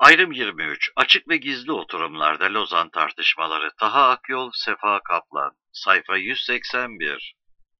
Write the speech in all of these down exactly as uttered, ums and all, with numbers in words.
Ayrım yirmi üç. Açık ve gizli oturumlarda Lozan tartışmaları. Taha Akyol, Sefa Kaplan. Sayfa yüz seksen bir.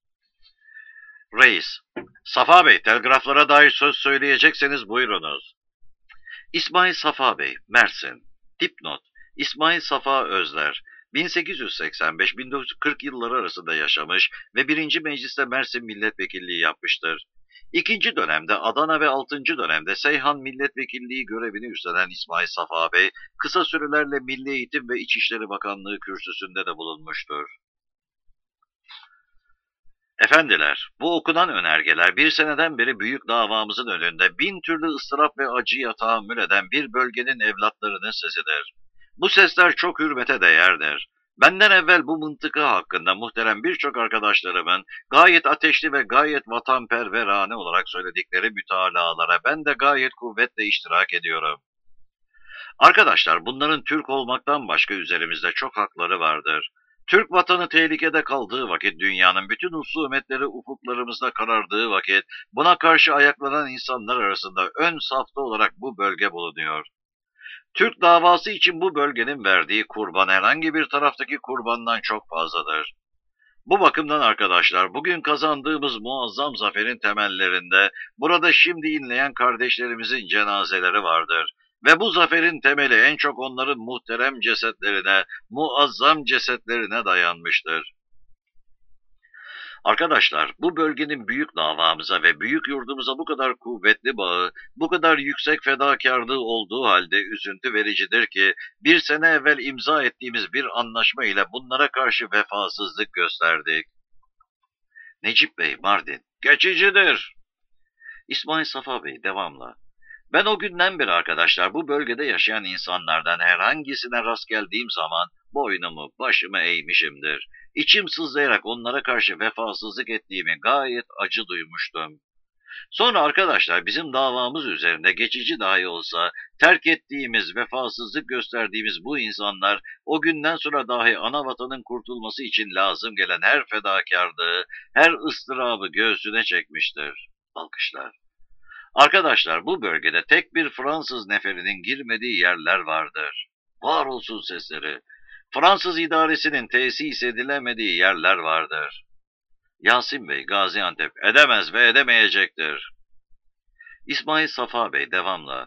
Reis. Safa Bey, telgraflara dair söz söyleyecekseniz buyurunuz. İsmail Safa Bey, Mersin. Dipnot. İsmail Safa Özler. bin sekiz yüz seksen beş bin dokuz yüz kırk yılları arasında yaşamış ve birinci Meclis'te Mersin Milletvekilliği yapmıştır. İkinci dönemde Adana ve altıncı dönemde Seyhan Milletvekilliği görevini üstlenen İsmail Safa Bey, kısa sürelerle Milli Eğitim ve İçişleri Bakanlığı kürsüsünde de bulunmuştur. Efendiler, bu okunan önergeler bir seneden beri büyük davamızın önünde bin türlü ıstırap ve acıya tahammül eden bir bölgenin evlatlarının sesidir. Bu sesler çok hürmete değerdir. Benden evvel bu mıntıka hakkında muhterem birçok arkadaşlarımın gayet ateşli ve gayet vatanperverane olarak söyledikleri mütalalara ben de gayet kuvvetle iştirak ediyorum. Arkadaşlar, bunların Türk olmaktan başka üzerimizde çok hakları vardır. Türk vatanı tehlikede kaldığı vakit, dünyanın bütün husumetleri ufuklarımızda karardığı vakit, buna karşı ayaklanan insanlar arasında ön safta olarak bu bölge bulunuyor. Türk davası için bu bölgenin verdiği kurban herhangi bir taraftaki kurbandan çok fazladır. Bu bakımdan arkadaşlar, bugün kazandığımız muazzam zaferin temellerinde burada şimdi inleyen kardeşlerimizin cenazeleri vardır. Ve bu zaferin temeli en çok onların muhterem cesetlerine, muazzam cesetlerine dayanmıştır. Arkadaşlar, bu bölgenin büyük davamıza ve büyük yurdumuza bu kadar kuvvetli bağı, bu kadar yüksek fedakarlığı olduğu halde üzüntü vericidir ki, bir sene evvel imza ettiğimiz bir anlaşma ile bunlara karşı vefasızlık gösterdik. Necip Bey, Mardin, geçicidir. İsmail Safa Bey, devamla. Ben o günden beri arkadaşlar bu bölgede yaşayan insanlardan herhangisine rast geldiğim zaman boynumu, başımı eğmişimdir. İçim sızlayarak onlara karşı vefasızlık ettiğimi gayet acı duymuştum. Sonra arkadaşlar bizim davamız üzerinde geçici dahi olsa terk ettiğimiz, vefasızlık gösterdiğimiz bu insanlar o günden sonra dahi ana vatanın kurtulması için lazım gelen her fedakarlığı, her ıstırabı göğsüne çekmiştir. Alkışlar. Arkadaşlar, bu bölgede tek bir Fransız neferinin girmediği yerler vardır. Var olsun sesleri. Fransız idaresinin tesis edilemediği yerler vardır. Yasin Bey, Gaziantep, edemez ve edemeyecektir. İsmail Safa Bey, devamla.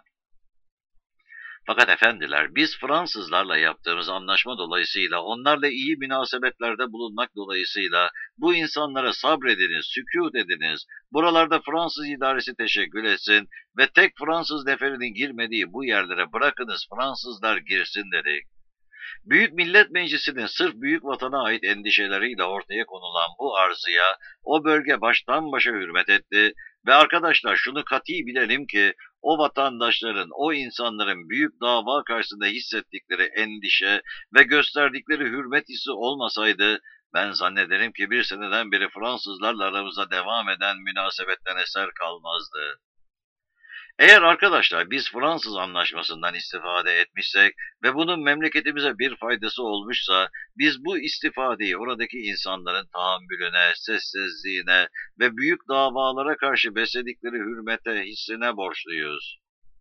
Fakat efendiler, biz Fransızlarla yaptığımız anlaşma dolayısıyla, onlarla iyi münasebetlerde bulunmak dolayısıyla bu insanlara sabrediniz, sükût ediniz, buralarda Fransız idaresi teşekkül etsin ve tek Fransız neferinin girmediği bu yerlere bırakınız Fransızlar girsin dedik. Büyük Millet Meclisi'nin sırf büyük vatana ait endişeleriyle ortaya konulan bu arzıya o bölge baştan başa hürmet etti ve arkadaşlar şunu kati bilelim ki o vatandaşların, o insanların büyük dava karşısında hissettikleri endişe ve gösterdikleri hürmet hissi olmasaydı ben zannederim ki bir seneden beri Fransızlarla aramızda devam eden münasebetten eser kalmazdı. Eğer arkadaşlar biz Fransız anlaşmasından istifade etmişsek ve bunun memleketimize bir faydası olmuşsa, biz bu istifadeyi oradaki insanların tahammülüne, sessizliğine ve büyük davalara karşı besledikleri hürmete, hissine borçluyuz.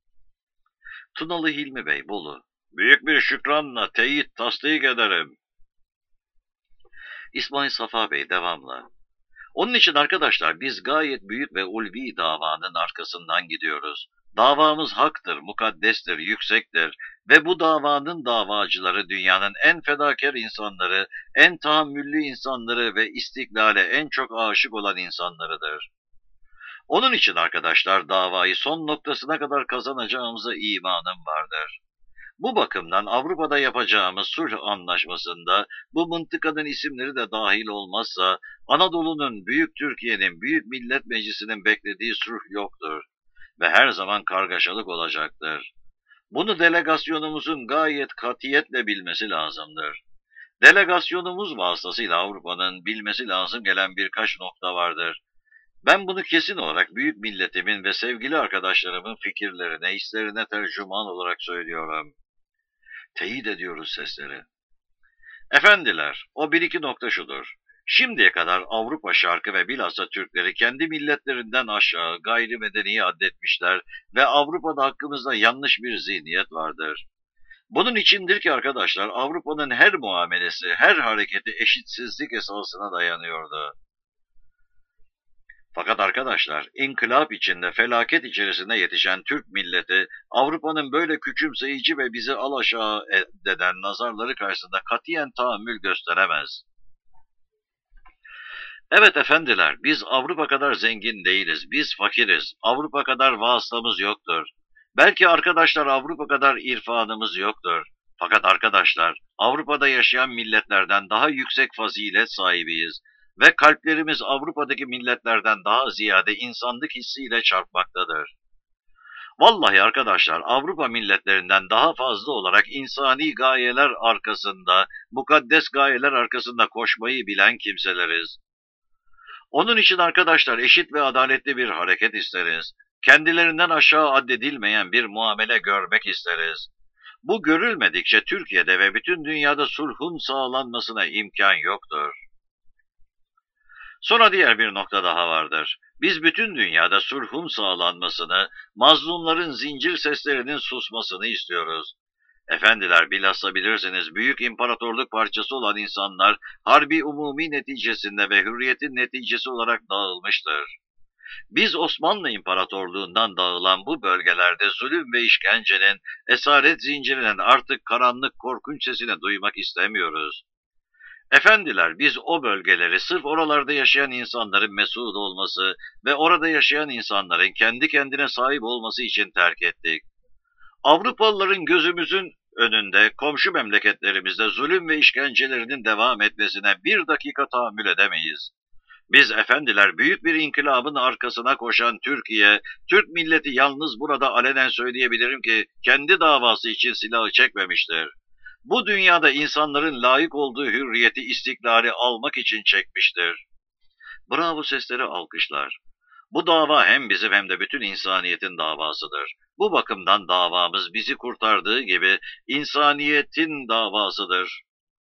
Tunalı Hilmi Bey, Bolu. Büyük bir şükranla teyit tasdik ederim. İsmail Safa Bey, devamla. Onun için arkadaşlar biz gayet büyük ve ulvi davanın arkasından gidiyoruz. Davamız haktır, mukaddestir, yüksektir ve bu davanın davacıları dünyanın en fedakar insanları, en tahammüllü insanları ve istiklale en çok aşık olan insanlarıdır. Onun için arkadaşlar davayı son noktasına kadar kazanacağımıza imanım vardır. Bu bakımdan Avrupa'da yapacağımız sulh anlaşmasında bu mıntıkanın isimleri de dahil olmazsa Anadolu'nun, Büyük Türkiye'nin, Büyük Millet Meclisi'nin beklediği sulh yoktur ve her zaman kargaşalık olacaktır. Bunu delegasyonumuzun gayet katiyetle bilmesi lazımdır. Delegasyonumuz vasıtasıyla Avrupa'nın bilmesi lazım gelen birkaç nokta vardır. Ben bunu kesin olarak büyük milletimin ve sevgili arkadaşlarımın fikirlerine, hislerine tercüman olarak söylüyorum. Teyit ediyoruz sesleri. Efendiler, o bir iki nokta şudur. Şimdiye kadar Avrupa Şarkı ve bilhassa Türkleri kendi milletlerinden aşağı gayrimedeni addetmişler ve Avrupa'da hakkımızda yanlış bir zihniyet vardır. Bunun içindir ki arkadaşlar Avrupa'nın her muamelesi, her hareketi eşitsizlik esasına dayanıyordu. Fakat arkadaşlar, inkılap içinde, felaket içerisinde yetişen Türk milleti, Avrupa'nın böyle küçümseyici ve bizi alaşağı eden nazarları karşısında katiyen tahammül gösteremez. Evet efendiler, biz Avrupa kadar zengin değiliz, biz fakiriz, Avrupa kadar vasıtamız yoktur. Belki arkadaşlar Avrupa kadar irfanımız yoktur. Fakat arkadaşlar, Avrupa'da yaşayan milletlerden daha yüksek fazilet sahibiyiz ve kalplerimiz Avrupa'daki milletlerden daha ziyade insanlık hissiyle çarpmaktadır. Vallahi arkadaşlar Avrupa milletlerinden daha fazla olarak insani gayeler arkasında, mukaddes gayeler arkasında koşmayı bilen kimseleriz. Onun için arkadaşlar eşit ve adaletli bir hareket isteriz. Kendilerinden aşağı addedilmeyen bir muamele görmek isteriz. Bu görülmedikçe Türkiye'de ve bütün dünyada sulhun sağlanmasına imkan yoktur. Sonra diğer bir nokta daha vardır. Biz bütün dünyada sulhun sağlanmasını, mazlumların zincir seslerinin susmasını istiyoruz. Efendiler bilhassa bilirsiniz büyük imparatorluk parçası olan insanlar harbi umumi neticesinde ve hürriyetin neticesi olarak dağılmıştır. Biz Osmanlı İmparatorluğundan dağılan bu bölgelerde zulüm ve işkencenin, esaret zincirinin artık karanlık korkunç sesini duymak istemiyoruz. Efendiler biz o bölgeleri sırf oralarda yaşayan insanların mesut olması ve orada yaşayan insanların kendi kendine sahip olması için terk ettik. Avrupalıların gözümüzün önünde komşu memleketlerimizde zulüm ve işkencelerinin devam etmesine bir dakika tahammül edemeyiz. Biz efendiler büyük bir inkılabın arkasına koşan Türkiye, Türk milleti yalnız burada alenen söyleyebilirim ki kendi davası için silahı çekmemiştir. Bu dünyada insanların layık olduğu hürriyeti, istiklali almak için çekmiştir. Bravo sesleri alkışlar. Bu dava hem bizim hem de bütün insaniyetin davasıdır. Bu bakımdan davamız bizi kurtardığı gibi insaniyetin davasıdır.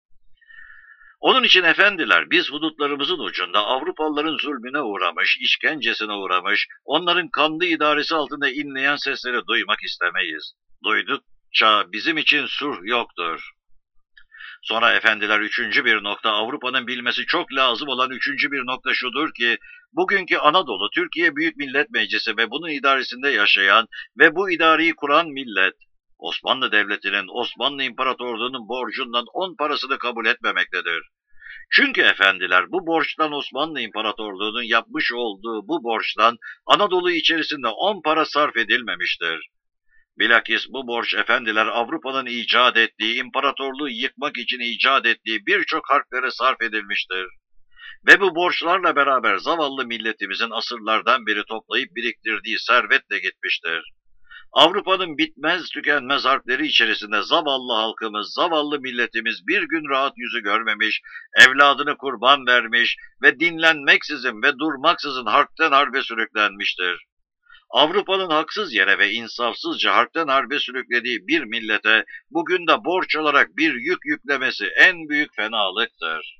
Onun için efendiler biz hudutlarımızın ucunda Avrupalıların zulmüne uğramış, işkencesine uğramış, onların kanlı idaresi altında inleyen sesleri duymak istemeyiz. Duydukça bizim için sulh yoktur. Sonra efendiler üçüncü bir nokta Avrupa'nın bilmesi çok lazım olan üçüncü bir nokta şudur ki bugünkü Anadolu Türkiye Büyük Millet Meclisi ve bunun idaresinde yaşayan ve bu idareyi kuran millet Osmanlı Devleti'nin Osmanlı İmparatorluğu'nun borcundan on parasını kabul etmemektedir. Çünkü efendiler bu borçtan Osmanlı İmparatorluğu'nun yapmış olduğu bu borçtan Anadolu içerisinde on para sarf edilmemiştir. Bilakis bu borç efendiler Avrupa'nın icat ettiği, imparatorluğu yıkmak için icat ettiği birçok harplere sarf edilmiştir. Ve bu borçlarla beraber zavallı milletimizin asırlardan beri toplayıp biriktirdiği servetle gitmiştir. Avrupa'nın bitmez tükenmez harpleri içerisinde zavallı halkımız, zavallı milletimiz bir gün rahat yüzü görmemiş, evladını kurban vermiş ve dinlenmeksizin ve durmaksızın harpten harbe sürüklenmiştir. Avrupa'nın haksız yere ve insafsızca harpten harbe sürüklediği bir millete bugün de borç olarak bir yük yüklemesi en büyük fenalıktır.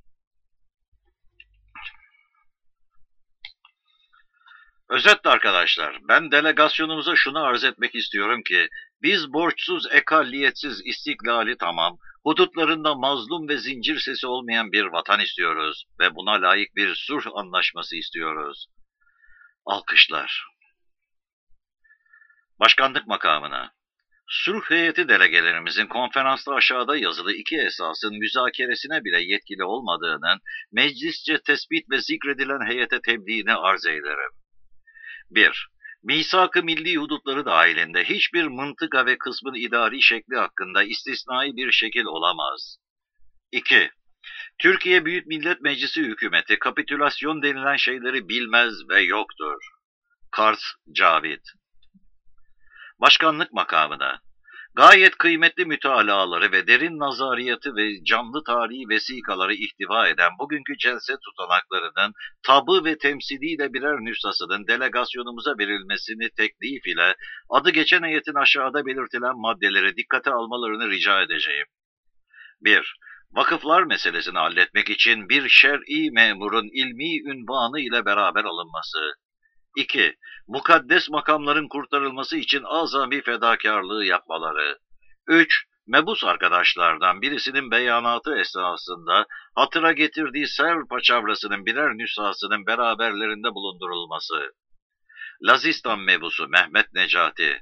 Özetle arkadaşlar, ben delegasyonumuza şunu arz etmek istiyorum ki, biz borçsuz, ekalliyetsiz, istiklali tamam, hudutlarında mazlum ve zincir sesi olmayan bir vatan istiyoruz ve buna layık bir sulh anlaşması istiyoruz. Alkışlar. Başkanlık makamına. Sulh heyeti delegelerimizin konferansta aşağıda yazılı iki esasın müzakeresine bile yetkili olmadığının meclisçe tespit ve zikredilen heyete tebliğini arz ederim. bir. Misak-ı milli hudutları dahilinde hiçbir mıntıka ve kısmın idari şekli hakkında istisnai bir şekil olamaz. iki. Türkiye Büyük Millet Meclisi hükümeti kapitülasyon denilen şeyleri bilmez ve yoktur. Kars Cavit. Başkanlık makamına. Gayet kıymetli mütalaları ve derin nazariyatı ve canlı tarihi vesikaları ihtiva eden bugünkü celse tutanaklarının tabı ve temsiliyle birer nüshasının delegasyonumuza verilmesini teklif ile adı geçen heyetin aşağıda belirtilen maddeleri dikkate almalarını rica edeceğim. bir. Vakıflar meselesini halletmek için bir şer'i memurun ilmi ünvanı ile beraber alınması. iki. Mukaddes makamların kurtarılması için azami fedakarlığı yapmaları. üç. Mebus arkadaşlardan birisinin beyanatı esnasında hatıra getirdiği Sevr paçavrasının birer nüshasının beraberlerinde bulundurulması. Lazistan mebusu Mehmet Necati.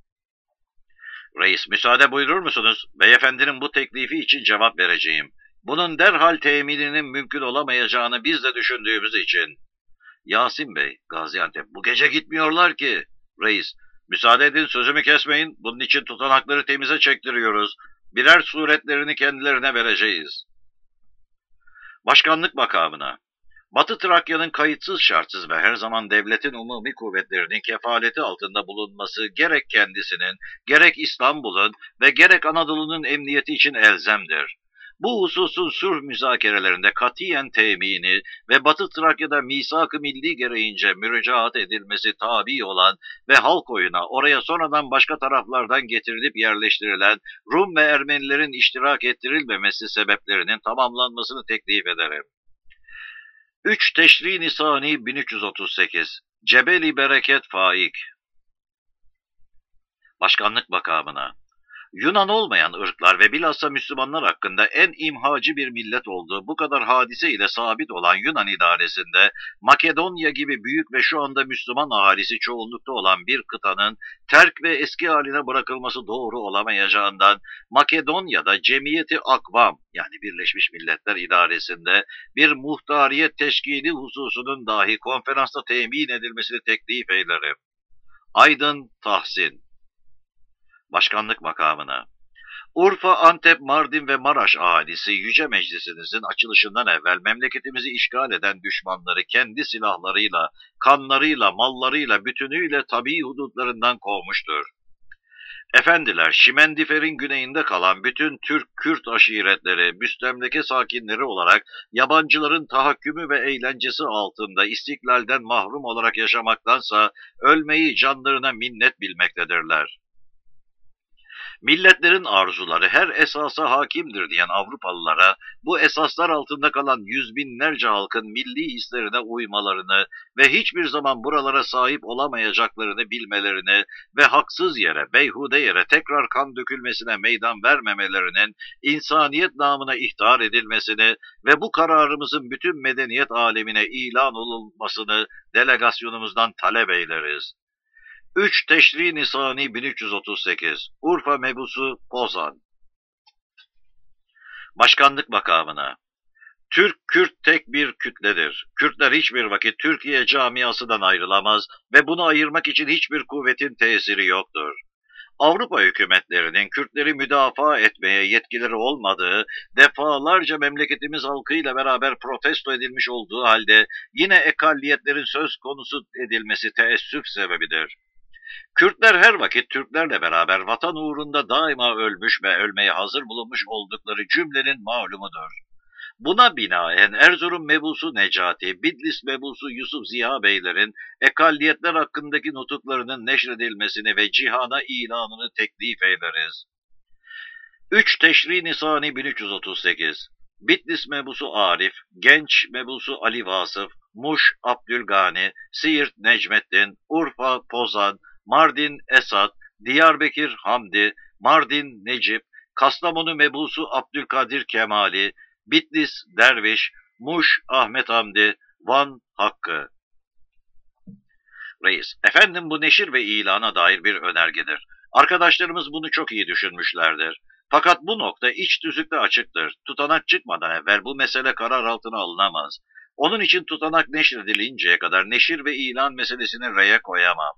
Reis, müsaade buyurur musunuz? Beyefendinin bu teklifi için cevap vereceğim. Bunun derhal temininin mümkün olamayacağını biz de düşündüğümüz için. Yasin Bey, Gaziantep, bu gece gitmiyorlar ki. Reis, müsaade edin, sözümü kesmeyin. Bunun için tutanakları temize çektiriyoruz. Birer suretlerini kendilerine vereceğiz. Başkanlık makamına. Batı Trakya'nın kayıtsız şartsız ve her zaman devletin umumi kuvvetlerinin kefaleti altında bulunması gerek kendisinin, gerek İstanbul'un ve gerek Anadolu'nun emniyeti için elzemdir. Bu hususun sulh müzakerelerinde katiyen temini ve Batı Trakya'da misak-ı milli gereğince müracaat edilmesi tabi olan ve halk oyuna oraya sonradan başka taraflardan getirilip yerleştirilen Rum ve Ermenilerin iştirak ettirilmemesi sebeplerinin tamamlanmasını teklif ederim. üç Teşrin Nisani bin üç yüz otuz sekiz Cebeli Bereket Faik. Başkanlık makamına. Yunan olmayan ırklar ve bilhassa Müslümanlar hakkında en imhacı bir millet olduğu bu kadar hadise ile sabit olan Yunan idaresinde Makedonya gibi büyük ve şu anda Müslüman ahalisi çoğunlukta olan bir kıtanın terk ve eski haline bırakılması doğru olamayacağından Makedonya'da Cemiyeti Akvam yani Birleşmiş Milletler idaresinde bir muhtariyet teşkili hususunun dahi konferansta temin edilmesini teklif eylerim. Aydın Tahsin. Başkanlık makamına. Urfa, Antep, Mardin ve Maraş ahalisi Yüce Meclisinizin açılışından evvel memleketimizi işgal eden düşmanları kendi silahlarıyla, kanlarıyla, mallarıyla bütünüyle tabii hudutlarından kovmuştur. Efendiler, Şimendifer'in güneyinde kalan bütün Türk-Kürt aşiretleri, müstemleke sakinleri olarak yabancıların tahakkümü ve eğlencesi altında istiklalden mahrum olarak yaşamaktansa ölmeyi canlarına minnet bilmektedirler. Milletlerin arzuları her esasa hakimdir diyen Avrupalılara bu esaslar altında kalan yüz binlerce halkın milli hislerine uymalarını ve hiçbir zaman buralara sahip olamayacaklarını bilmelerini ve haksız yere, beyhude yere tekrar kan dökülmesine meydan vermemelerinin insaniyet namına ihtar edilmesini ve bu kararımızın bütün medeniyet alemine ilan olunmasını delegasyonumuzdan talep eyleriz. üç Teşrin Nisani bin üç yüz otuz sekiz Urfa Mebusu Pozan. Başkanlık makamına. Türk-Kürt tek bir kütledir. Kürtler hiçbir vakit Türkiye camiasından ayrılamaz ve bunu ayırmak için hiçbir kuvvetin tesiri yoktur. Avrupa hükümetlerinin Kürtleri müdafaa etmeye yetkileri olmadığı, defalarca memleketimiz halkıyla beraber protesto edilmiş olduğu halde yine ekalliyetlerin söz konusu edilmesi teessüf sebebidir. Kürtler her vakit Türklerle beraber vatan uğrunda daima ölmüş ve ölmeye hazır bulunmuş oldukları cümlenin malumudur. Buna binaen Erzurum mebusu Necati, Bitlis mebusu Yusuf Ziya Beylerin ekalliyetler hakkındaki nutuklarının neşredilmesini ve cihana ilanını teklif ederiz. üç Teşrin Nisani bin üç yüz otuz sekiz Bitlis mebusu Arif, Genç mebusu Ali Vasıf, Muş Abdülgani, Siirt Necmettin, Urfa Pozan, Mardin Esat, Diyarbakır Hamdi, Mardin Necip, Kastamonu mebusu Abdülkadir Kemali, Bitlis Derviş, Muş Ahmet Hamdi, Van Hakkı. Reis, efendim bu neşir ve ilana dair bir önergedir. Arkadaşlarımız bunu çok iyi düşünmüşlerdir. Fakat bu nokta iç tüzükte açıktır. Tutanak çıkmadan evvel bu mesele karar altına alınamaz. Onun için tutanak neşredilinceye kadar neşir ve ilan meselesini reye koyamam.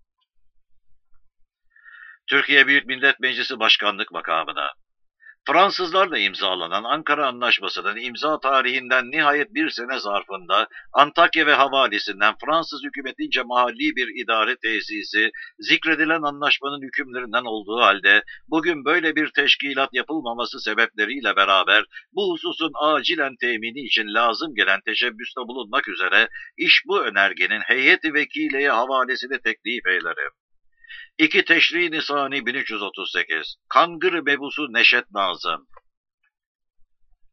Türkiye Büyük Millet Meclisi Başkanlık makamına. Fransızlarla imzalanan Ankara Anlaşması'nın imza tarihinden nihayet bir sene zarfında Antakya ve havalisinden Fransız hükümetince mahalli bir idare tesisi zikredilen anlaşmanın hükümlerinden olduğu halde bugün böyle bir teşkilat yapılmaması sebepleriyle beraber bu hususun acilen temini için lazım gelen teşebbüste bulunmak üzere iş bu önergenin heyeti vekileye havalesini teklif eylerim. iki Teşrin Nisani bin üç yüz otuz sekiz Kangır mebusu Neşet Nazım.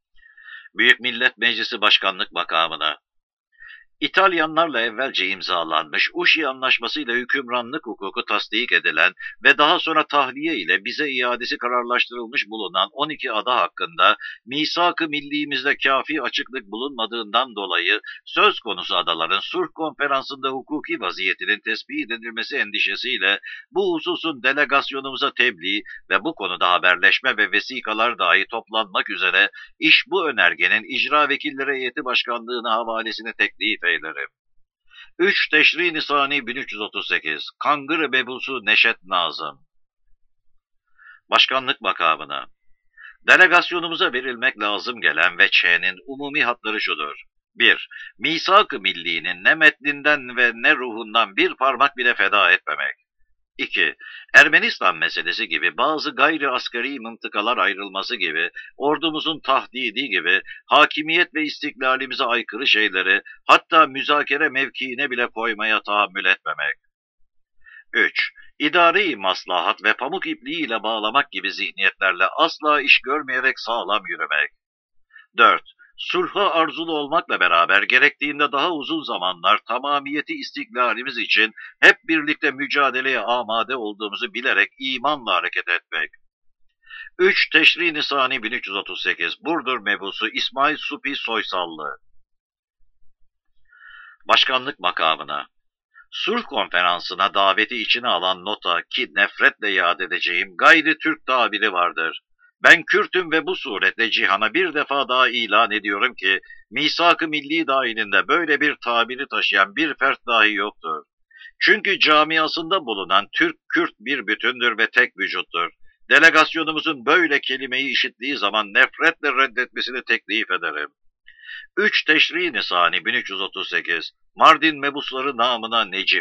Büyük Millet Meclisi Başkanlık makamına. İtalyanlarla evvelce imzalanmış Uşi Anlaşması ile hükümranlık hukuku tasdik edilen ve daha sonra tahliye ile bize iadesi kararlaştırılmış bulunan on iki ada hakkında misak-ı millimizde kafi açıklık bulunmadığından dolayı söz konusu adaların sulh konferansında hukuki vaziyetinin tespit edilmesi endişesiyle bu hususun delegasyonumuza tebliğ ve bu konuda haberleşme ve vesikalar dahi toplanmak üzere iş bu önergenin icra vekilleri heyeti başkanlığına havalesini teklif eylerim. üç Teşrin Nisani bin üç yüz otuz sekiz Kangır Mebusu Neşet Nazım. Başkanlık makamına. Delegasyonumuza verilmek lazım gelen ve Ç'nin umumi hatları şudur. bir Misak-ı millinin ne metninden ve ne ruhundan bir parmak bile feda etmemek. iki Ermenistan meselesi gibi bazı gayri askeri mıntıkalar ayrılması gibi, ordumuzun tahdidi gibi, hakimiyet ve istiklalimize aykırı şeyleri hatta müzakere mevkiine bile koymaya tahammül etmemek. üç İdari maslahat ve pamuk ipliğiyle bağlamak gibi zihniyetlerle asla iş görmeyerek sağlam yürümek. dört Sulha arzulu olmakla beraber gerektiğinde daha uzun zamanlar tamamiyeti istiklalimiz için hep birlikte mücadeleye amade olduğumuzu bilerek imanla hareket etmek. üç Teşrin Nisani bin üç yüz otuz sekiz Burdur Mebusu İsmail Supi Soysallı. Başkanlık makamına. Sulh konferansına daveti içine alan nota ki nefretle yad edeceğim gayri Türk tabiri vardır. Ben Kürt'üm ve bu suretle cihana bir defa daha ilan ediyorum ki misak-ı milli dahilinde böyle bir tabiri taşıyan bir fert dahi yoktur. Çünkü camiasında bulunan Türk-Kürt bir bütündür ve tek vücuttur. Delegasyonumuzun böyle kelimeyi işittiği zaman nefretle reddetmesini teklif ederim. üç Teşrin Nisani bin üç yüz otuz sekiz Mardin Mebusları namına Necip.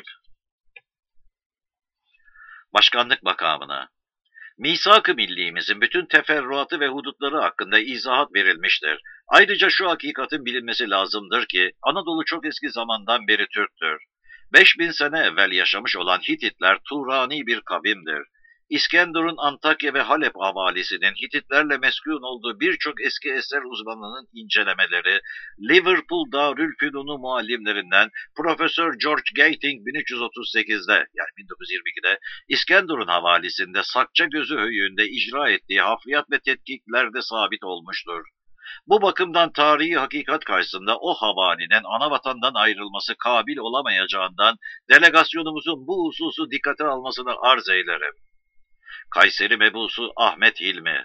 Başkanlık makamına. Misak-ı millimizin bütün teferruatı ve hudutları hakkında izahat verilmiştir. Ayrıca şu hakikatin bilinmesi lazımdır ki Anadolu çok eski zamandan beri Türktür. beş bin sene evvel yaşamış olan Hititler Turani bir kavimdir. İskenderun Antakya ve Halep ahalisinin Hititlerle meskun olduğu birçok eski eser uzmanının incelemeleri, Liverpool Darülfünunu muallimlerinden Profesör George Gating bin üç yüz otuz sekizde yani bin dokuz yüz yirmi ikide İskenderun havalisinde Sakçagözü höyüğünde icra ettiği hafriyat ve tetkiklerde sabit olmuştur. Bu bakımdan tarihi hakikat karşısında o havalinin anavatandan ayrılması kabil olamayacağından delegasyonumuzun bu hususu dikkate almasını arz eylerim. Kayseri Mebusu Ahmet Hilmi.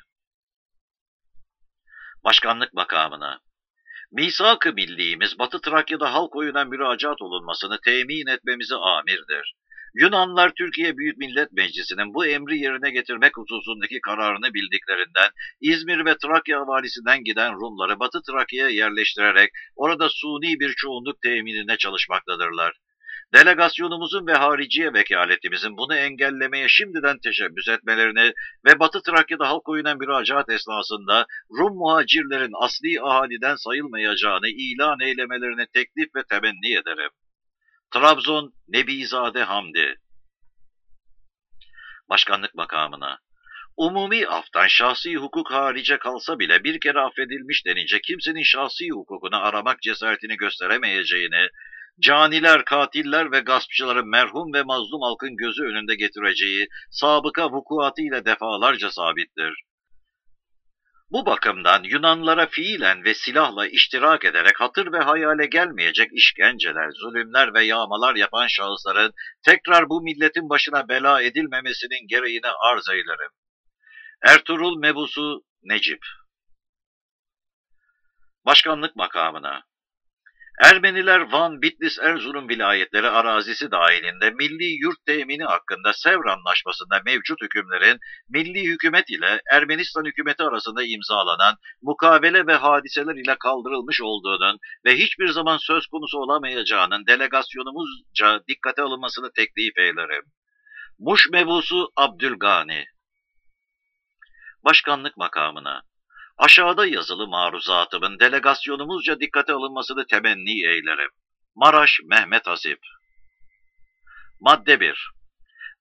Başkanlık makamına. Misak-ı millimiz Batı Trakya'da halk oyuna müracaat olunmasını temin etmemize amirdir. Yunanlar Türkiye Büyük Millet Meclisi'nin bu emri yerine getirmek hususundaki kararını bildiklerinden İzmir ve Trakya havalisinden giden Rumları Batı Trakya'ya yerleştirerek orada suni bir çoğunluk teminine çalışmaktadırlar. Delegasyonumuzun ve hariciye vekaletimizin bunu engellemeye şimdiden teşebbüs etmelerini ve Batı Trakya'da halk oyuna müracaat esnasında Rum muhacirlerin asli ahaliden sayılmayacağını ilan eylemelerini teklif ve temenni ederim. Trabzon Nebizade Hamdi. Başkanlık makamına. Umumi aftan şahsi hukuk harice kalsa bile bir kere affedilmiş denince kimsenin şahsi hukukunu aramak cesaretini gösteremeyeceğini, caniler, katiller ve gaspçıları merhum ve mazlum halkın gözü önünde getireceği sabıka vukuatı ile defalarca sabittir. Bu bakımdan Yunanlara fiilen ve silahla iştirak ederek hatır ve hayale gelmeyecek işkenceler, zulümler ve yağmalar yapan şahısların tekrar bu milletin başına bela edilmemesinin gereğini arz eylerim. Ertuğrul Mebusu Necip. Başkanlık makamına. Ermeniler Van, Bitlis, Erzurum vilayetleri arazisi dahilinde milli yurt temini hakkında Sevr Anlaşması'nda mevcut hükümlerin milli hükümet ile Ermenistan hükümeti arasında imzalanan mukavele ve hadiseler ile kaldırılmış olduğunun ve hiçbir zaman söz konusu olamayacağının delegasyonumuzca dikkate alınmasını teklif eylerim. Muş Mebusu Abdülgani. Başkanlık makamına. Aşağıda yazılı maruzatımın delegasyonumuzca dikkate alınmasını temenni eylerim. Maraş Mehmet Hasip. Madde bir.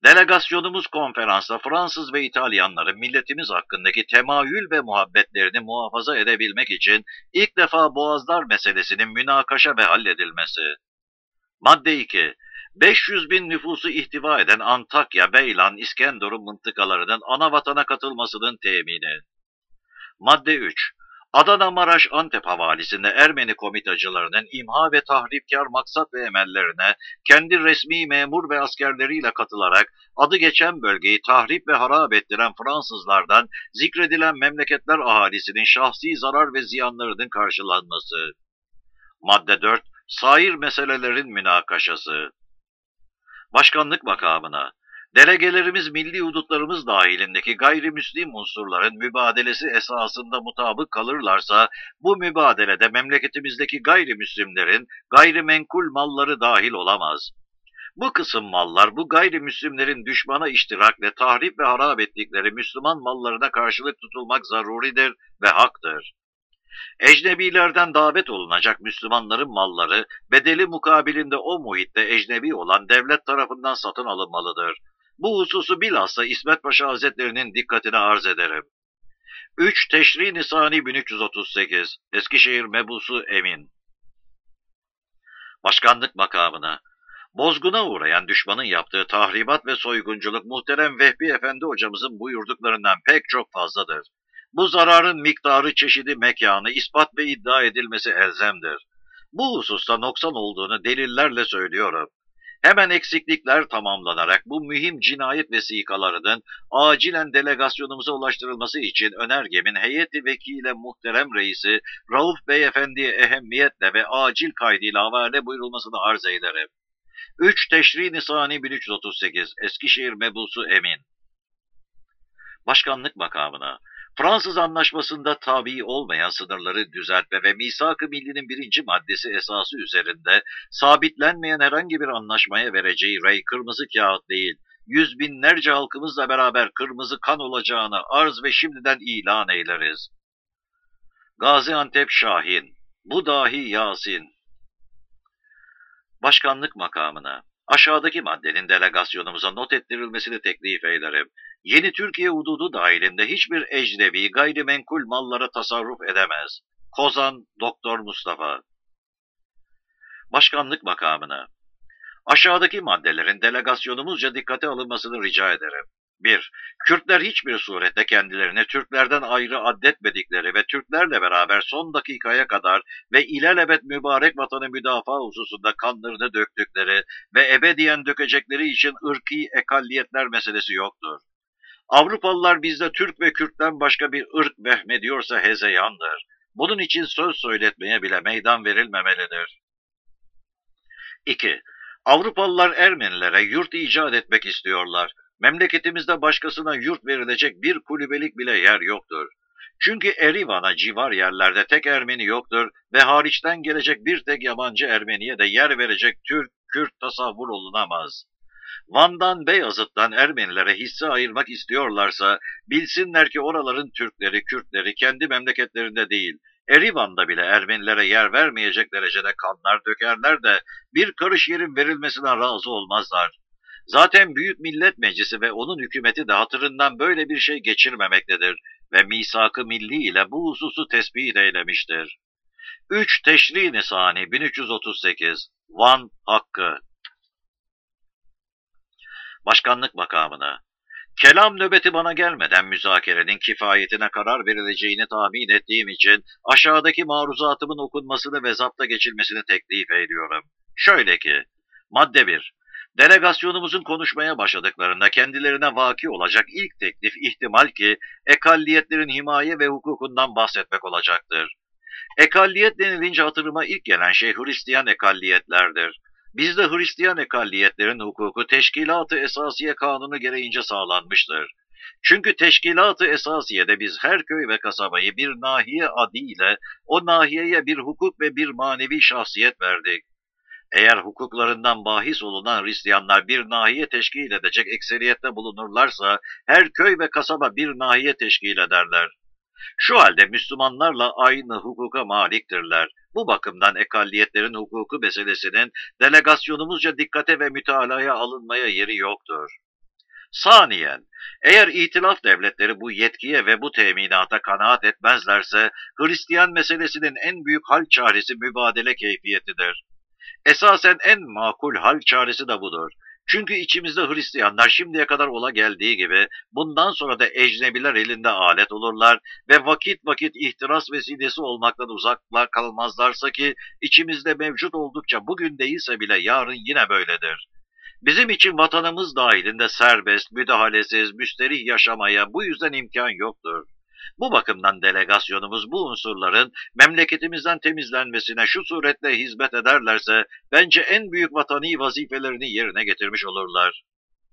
Delegasyonumuz konferansta Fransız ve İtalyanların milletimiz hakkındaki temayül ve muhabbetlerini muhafaza edebilmek için ilk defa Boğazlar meselesinin münakaşa ve halledilmesi. Madde iki. beş yüz bin nüfusu ihtiva eden Antakya, Beylan, İskenderun mıntıkalarının ana vatana katılmasının temini. Madde üç. Adana, Maraş, Antep havalisinde Ermeni komitacılarının imha ve tahripkar maksat ve emellerine kendi resmi memur ve askerleriyle katılarak adı geçen bölgeyi tahrip ve harap ettiren Fransızlardan zikredilen memleketler ahalisinin şahsi zarar ve ziyanlarının karşılanması. Madde dört. Sair meselelerin münakaşası. Başkanlık makamına, delegelerimiz milli hudutlarımız dahilindeki gayrimüslim unsurların mübadelesi esasında mutabık kalırlarsa, bu mübadelede memleketimizdeki gayrimüslimlerin gayrimenkul malları dahil olamaz. Bu kısım mallar, bu gayrimüslimlerin düşmana iştirakle tahrip ve harap ettikleri Müslüman mallarına karşılık tutulmak zaruridir ve haktır. Ecnebilerden davet olunacak Müslümanların malları, bedeli mukabilinde o muhitte ecnebi olan devlet tarafından satın alınmalıdır. Bu hususu bilhassa İsmet Paşa Hazretlerinin dikkatine arz ederim. üç. Teşri Nisani bin üç yüz otuz sekiz Eskişehir Mebusu Emin. Başkanlık makamına, bozguna uğrayan düşmanın yaptığı tahribat ve soygunculuk muhterem Vehbi Efendi hocamızın buyurduklarından pek çok fazladır. Bu zararın miktarı, çeşidi, mekanı, ispat ve iddia edilmesi elzemdir. Bu hususta noksan olduğunu delillerle söylüyorum. Hemen eksiklikler tamamlanarak bu mühim cinayet vesikalarının acilen delegasyonumuza ulaştırılması için önergemin heyeti vekile muhterem reisi Rauf Bey Efendi'ye ehemmiyetle ve acil kaydıyla havale buyurulmasını arz ederim. üç. Teşri Nisani bin üç yüz otuz sekiz Eskişehir Mebusu Emin. Başkanlık makamına, Fransız Anlaşması'nda tabi olmayan sınırları düzeltme ve Misak-ı Milli'nin birinci maddesi esası üzerinde sabitlenmeyen herhangi bir anlaşmaya vereceği rey kırmızı kağıt değil, yüz binlerce halkımızla beraber kırmızı kan olacağını arz ve şimdiden ilan eyleriz. Gaziantep Şahin, bu dahi Yasin. Başkanlık makamına, aşağıdaki maddenin delegasyonumuza not ettirilmesini teklif ederim. Yeni Türkiye hududu dahilinde hiçbir ecnebi gayrimenkul mallara tasarruf edemez. Kozan Doktor Mustafa. Başkanlık makamına, aşağıdaki maddelerin delegasyonumuzca dikkate alınmasını rica ederim. bir. Kürtler hiçbir surette kendilerini Türklerden ayrı addetmedikleri ve Türklerle beraber son dakikaya kadar ve ilelebet mübarek vatanı müdafaa hususunda kanlarını döktükleri ve ebediyen dökecekleri için ırkî ekalliyetler meselesi yoktur. Avrupalılar bizde Türk ve Kürt'ten başka bir ırk vehmediyorsa hezeyandır. Bunun için söz söyletmeye bile meydan verilmemelidir. iki. Avrupalılar Ermenilere yurt icat etmek istiyorlar. Memleketimizde başkasına yurt verilecek bir kulübelik bile yer yoktur. Çünkü Erivan'a civar yerlerde tek Ermeni yoktur ve hariçten gelecek bir tek yabancı Ermeniye de yer verecek Türk, Kürt tasavvur olunamaz. Van'dan Beyazıt'tan Ermenilere hisse ayırmak istiyorlarsa bilsinler ki oraların Türkleri, Kürtleri kendi memleketlerinde değil, Erivan'da bile Ermenilere yer vermeyecek derecede kanlar dökerler de bir karış yerin verilmesine razı olmazlar. Zaten Büyük Millet Meclisi ve onun hükümeti de hatırından böyle bir şey geçirmemektedir ve Misak-ı Milli ile bu hususu tespit eylemiştir. üç. Teşri Nisani bin üç yüz otuz sekiz Van Hakkı. Başkanlık makamına, kelam nöbeti bana gelmeden müzakerenin kifayetine karar verileceğini tahmin ettiğim için aşağıdaki maruzatımın okunmasını ve zapta geçilmesini teklif ediyorum. Şöyle ki, madde bir. Delegasyonumuzun konuşmaya başladıklarında kendilerine vaki olacak ilk teklif ihtimal ki ekalliyetlerin himaye ve hukukundan bahsetmek olacaktır. Ekalliyet denilince hatırıma ilk gelen şey Hristiyan ekalliyetlerdir. Bizde Hristiyan ekalliyetlerin hukuku Teşkilat-ı Esasiye Kanunu gereğince sağlanmıştır. Çünkü Teşkilat-ı Esasiye'de biz her köy ve kasabayı bir nahiye adıyla o nahiyeye bir hukuk ve bir manevi şahsiyet verdik. Eğer hukuklarından bahis olunan Hristiyanlar bir nahiye teşkil edecek ekseriyette bulunurlarsa her köy ve kasaba bir nahiye teşkil ederler. Şu halde Müslümanlarla aynı hukuka maliktirler. Bu bakımdan ekalliyetlerin hukuku meselesinin delegasyonumuzca dikkate ve mütalaya alınmaya yeri yoktur. Saniyen, eğer İtilaf devletleri bu yetkiye ve bu teminata kanaat etmezlerse, Hristiyan meselesinin en büyük hal çaresi mübadele keyfiyetidir. Esasen en makul hal çaresi de budur. Çünkü içimizde Hristiyanlar şimdiye kadar ola geldiği gibi bundan sonra da ecnebiler elinde alet olurlar ve vakit vakit ihtiras vesilesi olmaktan uzaklar kalmazlarsa ki içimizde mevcut oldukça bugün değilse bile yarın yine böyledir. Bizim için vatanımız dahilinde serbest, müdahalesiz, müsterih yaşamaya bu yüzden imkan yoktur. Bu bakımdan delegasyonumuz bu unsurların memleketimizden temizlenmesine şu suretle hizmet ederlerse bence en büyük vatani vazifelerini yerine getirmiş olurlar.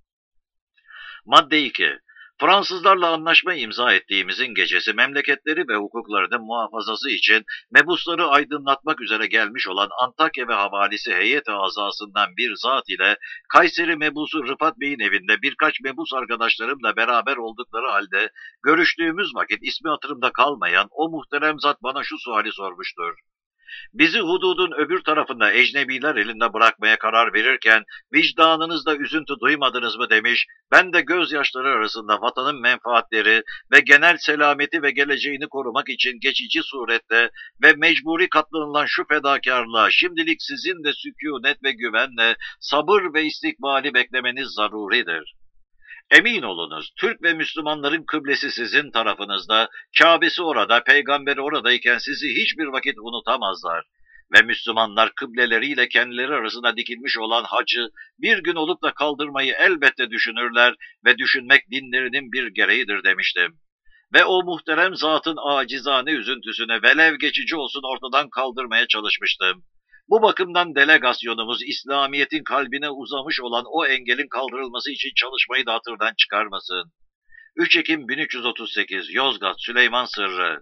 Madde iki. Fransızlarla anlaşma imza ettiğimizin gecesi memleketleri ve hukuklarının muhafazası için mebusları aydınlatmak üzere gelmiş olan Antakya ve havalisi heyet-i azasından bir zat ile Kayseri mebusu Rıfat Bey'in evinde birkaç mebus arkadaşlarımla beraber oldukları halde görüştüğümüz vakit ismi hatırımda kalmayan o muhterem zat bana şu suali sormuştur. Bizi hududun öbür tarafında ecnebiler elinde bırakmaya karar verirken vicdanınızda üzüntü duymadınız mı demiş, ben de gözyaşları arasında vatanın menfaatleri ve genel selameti ve geleceğini korumak için geçici surette ve mecburi katlanılan şu fedakarlığa şimdilik sizin de sükûnet ve güvenle sabır ve istikbali beklemeniz zaruridir. Emin olunuz, Türk ve Müslümanların kıblesi sizin tarafınızda, Kâbesi orada, peygamberi oradayken sizi hiçbir vakit unutamazlar. Ve Müslümanlar kıbleleriyle kendileri arasında dikilmiş olan hacı bir gün olup da kaldırmayı elbette düşünürler ve düşünmek dinlerinin bir gereğidir demiştim. Ve o muhterem zatın acizane üzüntüsünü velev geçici olsun ortadan kaldırmaya çalışmıştım. Bu bakımdan delegasyonumuz İslamiyet'in kalbine uzamış olan o engelin kaldırılması için çalışmayı da hatırdan çıkarmasın. üç Ekim bin üç yüz otuz sekiz Yozgat Süleyman Sırrı.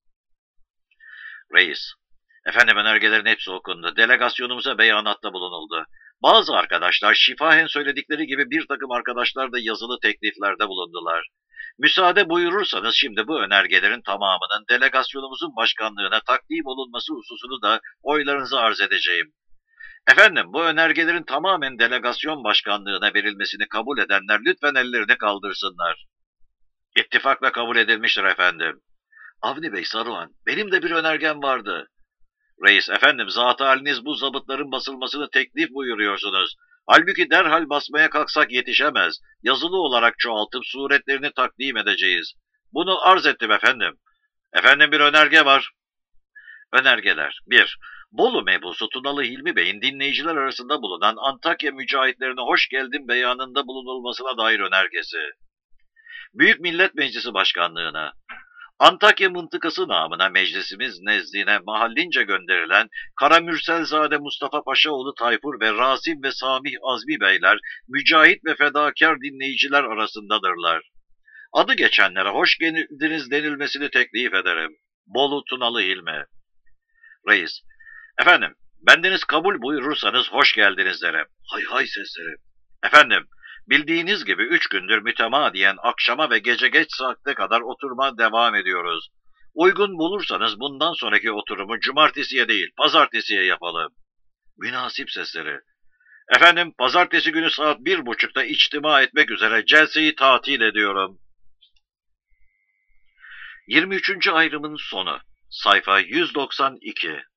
Reis, efendim önergelerin hepsi okundu. Delegasyonumuza beyanatta bulunuldu. Bazı arkadaşlar şifahen söyledikleri gibi bir takım arkadaşlar da yazılı tekliflerde bulundular. Müsaade buyurursanız şimdi bu önergelerin tamamının delegasyonumuzun başkanlığına takdim olunması hususunu da oylarınıza arz edeceğim. Efendim bu önergelerin tamamen delegasyon başkanlığına verilmesini kabul edenler lütfen ellerini kaldırsınlar. İttifakla kabul edilmiştir efendim. Avni Bey Saruhan, benim de bir önergem vardı. Reis, efendim zat-ı haliniz bu zabıtların basılmasını teklif buyuruyorsunuz. Halbuki derhal basmaya kalksak yetişemez. Yazılı olarak çoğaltıp suretlerini takdim edeceğiz. Bunu arz ettim efendim. Efendim bir önerge var. Önergeler. bir. Bolu mebusu Tunalı Hilmi Bey'in dinleyiciler arasında bulunan Antakya mücahitlerine hoş geldin beyanında bulunulmasına dair önergesi. Büyük Millet Meclisi Başkanlığına. Antakya mıntıkası namına meclisimiz nezdine mahallince gönderilen Karamürselzade Mustafa Paşaoğlu Tayfur ve Rasim ve Samih Azmi Beyler, mücahit ve fedakar dinleyiciler arasındadırlar. Adı geçenlere hoş geldiniz denilmesini teklif ederim. Bolu Tunalı Hilmi. Reis, efendim, bendeniz kabul buyurursanız hoş geldiniz derim. Hay hay sesleri. Efendim, bildiğiniz gibi üç gündür mütemadiyen akşama ve gece geç saatte kadar oturma devam ediyoruz. Uygun bulursanız bundan sonraki oturumu cumartesiye değil, pazartesiye yapalım. Münasip sesleri. Efendim, pazartesi günü saat bir buçukta içtima etmek üzere celseyi tatil ediyorum. yirmi üçüncü ayrımın sonu. Sayfa yüz doksan iki.